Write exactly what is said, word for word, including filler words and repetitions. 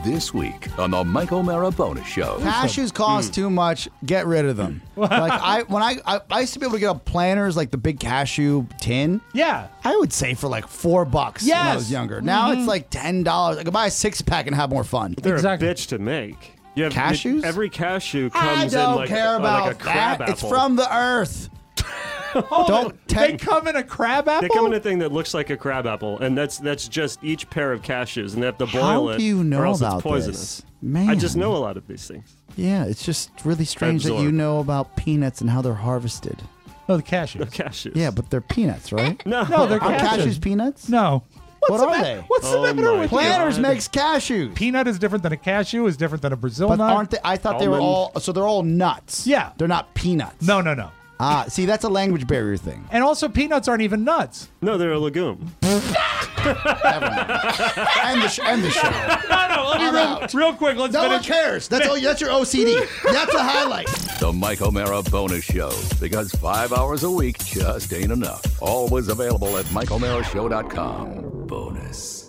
This week on the Mike O'Mara Bonus Show. Cashews cost mm. too much. Get rid of them. Like I, when I, I, I used to be able to get up planters like the big cashew tin. Yeah, I would say for like four bucks yes. when I was younger. Now mm-hmm. it's like ten dollars. I could buy a six pack and have more fun. They're exactly. a bitch to make. You have, Cashews? Every cashew comes I don't in like, care about like a crab that. apple. It's from the earth. Oh, don't they te- come in a crab apple? They come in a thing that looks like a crab apple, and that's that's just each pair of cashews, and they have to boil How it, do you know or else about it's poisonous. This? Man. I just know a lot of these things. Yeah, it's just really strange that Absorb. you know about peanuts and how they're harvested. Oh, the cashews. The cashews. Yeah, but they're peanuts, right? no, no, they're Are cashews. cashews peanuts? No. What's What the are ma- they? What's Oh the matter my with Planters God. makes cashews. Peanut is different than a cashew. Is different than a Brazil But nut. aren't they? I thought they were Almond. all. So they're all nuts. Yeah. They're not peanuts. No, no, no. Ah, see, that's a language barrier thing. And also, peanuts aren't even nuts. No, they're a legume. Never mind. End the, sh- end the show. No, no. Let me I'm real, out. real quick. Let's No one finish. cares. That's all. That's your O C D. That's a highlight. The Mike O'Mara Bonus Show. Because five hours a week just ain't enough. Always available at Mike O'Mara Show dot com. Bonus.